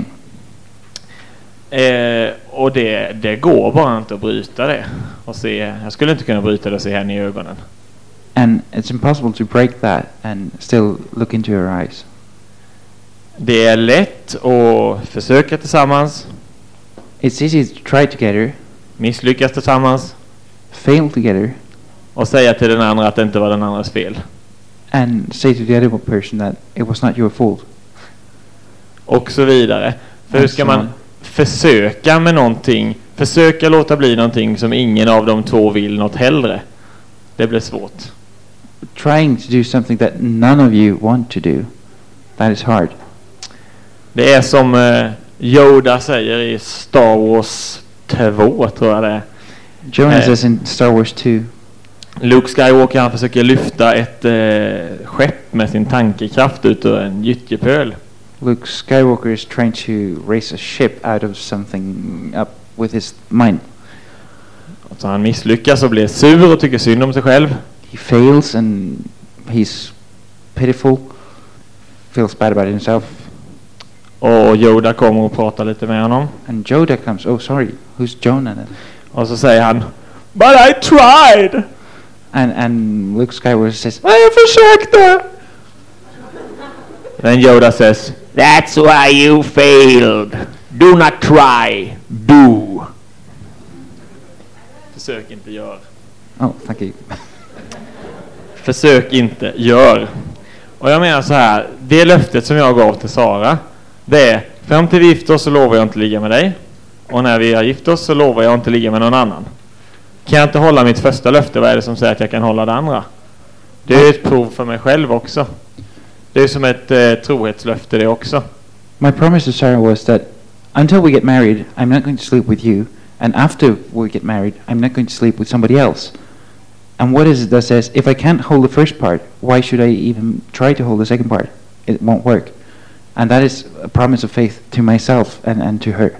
Och det går bara inte att bryta det. Jag skulle inte kunna bryta det och se henne i ögonen. And it's impossible to break that and still look into her eyes. Det är lätt att försöka tillsammans, It's easy to try together, misslyckas tillsammans fail together, och säga till den andra att det inte var den andras fel. and say to the other person that it was not your fault. Och så vidare. För hur ska man försöka med någonting, försöka låta bli någonting som ingen av de två vill något hellre? Det blir svårt. Trying to do something that none of you want to do, that is hard. Det är som Yoda säger i Star Wars 2, tror jag det är. Jonah says in Star Wars 2, Luke Skywalker, han försöker lyfta ett skepp med sin tankekraft ut ur en gyttjepöl. Luke Skywalker is trying to raise a ship out of something up with his mind. Så han misslyckas och blir sur och tycker synd om sig själv. He fails and he's pitiful, feels bad about himself. Och Yoda kommer och pratar lite med honom. And Yoda comes, oh sorry, who's Jonah then? Och så säger han, "But I tried!" And Luke Skywalker says, Jag försökte! Then Yoda says, "That's why you failed. Do not try, do." Försök inte, gör. oh thank you. Försök inte, gör. Och jag menar så här, det löftet som jag gav till Sara, det är, fram till vi gifter oss så lovar jag inte ligga med dig. Och när vi har gift oss så lovar jag inte ligga med någon annan. Kan jag inte hålla mitt första löfte, vad är det som säger att jag kan hålla det andra? Det är ett prov för mig själv också. Det är som ett trohetslöfte det också. My promise to Sarah was that until we get married, I'm not going to sleep with you, and after we get married, I'm not going to sleep with somebody else. And what is it that says, if I can't hold the first part, why should I even try to hold the second part? It won't work. And that is a promise of faith to myself and to her.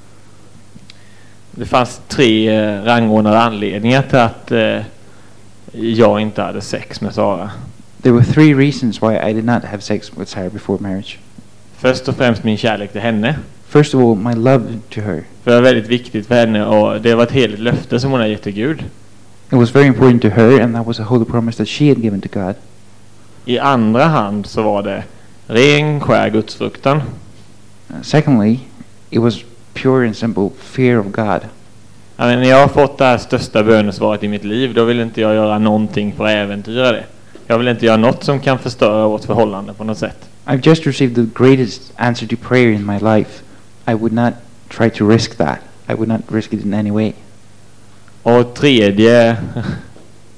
Det fanns 3 rangordnade anledningar till att jag inte hade sex med Sara. There were 3 reasons why I did not have sex with Sarah before marriage. Först och främst min kärlek till henne. First of all, my love to her. För det var väldigt viktigt för henne och det var ett heligt löfte som hon har gett till Gud. It was very important to her, and that was a holy promise that she had given to God. I andra hand så var det ren skär gudsfruktan. Secondly, it was pure and simple fear of God. När jag har fått det här största bönesvaret i mitt liv, då vill inte jag göra någonting för att äventyra det. Jag vill inte göra något som kan förstöra vårt förhållande på något sätt. I've just received the greatest answer to prayer in my life. I would not try to risk that. I would not risk it in any way. Och tredje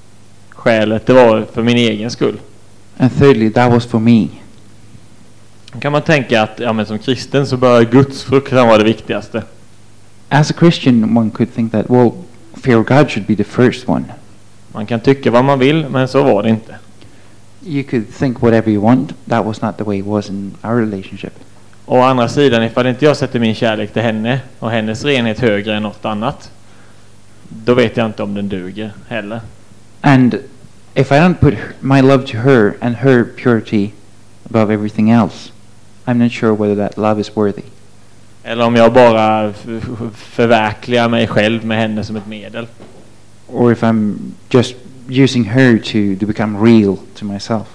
skälet, det var för min egen skull. And thirdly, that was for me. kan man tänka att men som kristen så bör gudsfruktan vara det viktigaste. As a Christian, one could think that, well, fear of God should be the first one. Man kan tycka vad man vill, men så var det inte. You could think whatever you want. That was not the way it was in our relationship. Å andra sidan, ifall inte jag sätter min kärlek till henne och hennes renhet högre än något annat, då vet jag inte om den duger heller. And if I don't put my love to her and her purity above everything else, I'm not sure whether that love is worthy. Eller om jag bara förverkligar mig själv med henne som ett medel. Or if I'm just using her to become real to myself.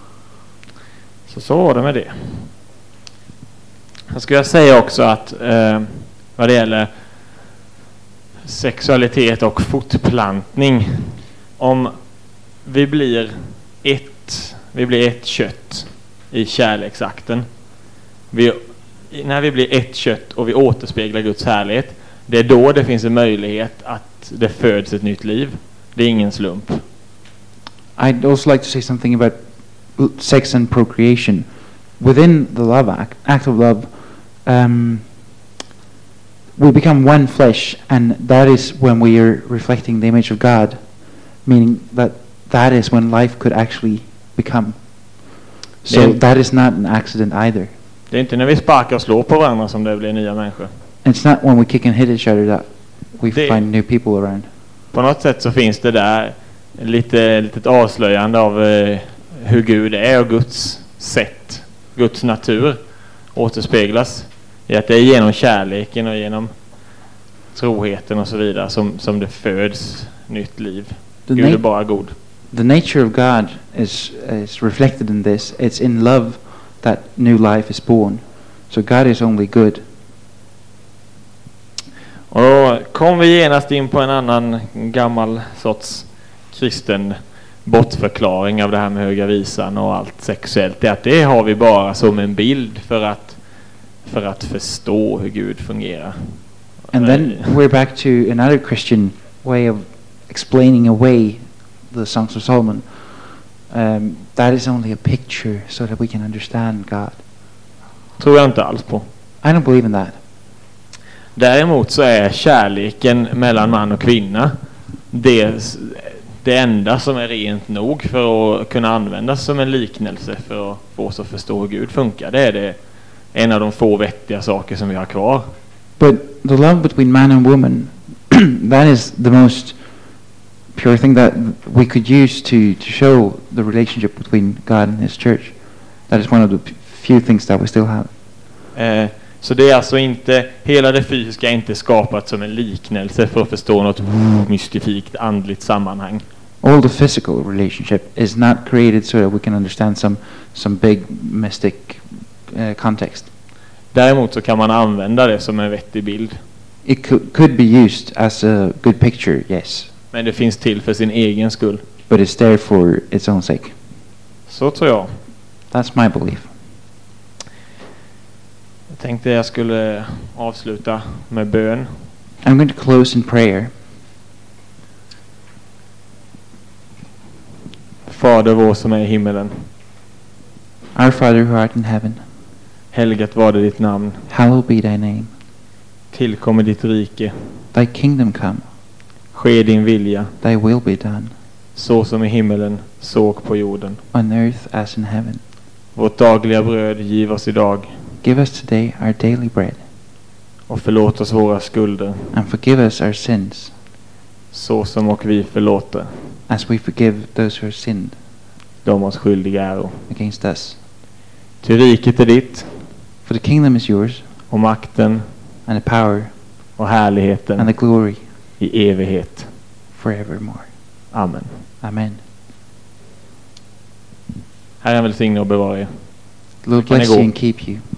Så var det med det. Jag skulle säga också att vad det gäller sexualitet och fortplantning, om vi blir ett kött i kärleksakten. När vi blir ett kött och vi återspeglar Guds härlighet, det är då det finns en möjlighet att det föds ett nytt liv. Det är ingen slump. I'd also like to say something about sex and procreation. Within the love act of love, we become one flesh, and that is when we are reflecting the image of God, meaning that is when life could actually become. So that is not an accident either. Det är inte när vi sparkar och slår på varandra som det blir nya människor. It's not when we kick and hit each other that we find new people around. På något sätt så finns det där litet avslöjande av hur Gud är och Guds sätt, Guds natur återspeglas i att det är genom kärleken och genom troheten och så vidare som det föds nytt liv. Gud är bara god. The nature of God is reflected in this. It's in love that new life is born. So God is only good. Och då kom vi genast in på en annan gammal sorts kristen bortförklaring av det här med höga visan och allt sexuellt. Det har vi bara som en bild för att förstå hur Gud fungerar. And then we're back to another Christian way of explaining away the Songs of Solomon. That is only a picture so that we can understand God. Tror jag inte alls på. I don't believe in that. Däremot så är kärleken mellan man och kvinna det enda som är rent nog för att kunna användas som en liknelse för att få oss att förstå hur Gud funkar. Det är en av de få vettiga saker som vi har kvar. But the love between man and woman, that is the most pure thing that we could use to show the relationship between God and His church. That is one of the few things that we still have. Så det är alltså inte, hela det fysiska är inte skapat som en liknelse för att förstå något mystifikt andligt sammanhang. All the physical relationship is not created so that we can understand some big mystic context. Däremot så kan man använda det som en vettig bild. It could be used as a good picture, yes. Men det finns till för sin egen skull. But it's there for its own sake. Så tror jag. That's my belief. Jag tänkte jag skulle avsluta med bön. I'm going to close in prayer. Fader vår som är i himmelen. Our Father who art in heaven. Helgat var det ditt namn. Hallowed be thy name. Tillkommer ditt rike. Thy kingdom come. Ske din vilja. Thy will be done. Så som i himmelen, så på jorden. On earth as in heaven. Vårt dagliga bröd giv oss idag. Give us today our daily bread. Och förlåt oss våra skulder. And forgive us our sins. Så som och vi förlåter. As we forgive those who have sinned De oss skyldiga äro. against us. Till riket är ditt. For the kingdom is yours. Och makten. And the power. Och härligheten. And the glory. I evighet. Forevermore. Amen. Amen. Herren välsigne och bevara er. Lord Kan ni bless gå? you and keep you.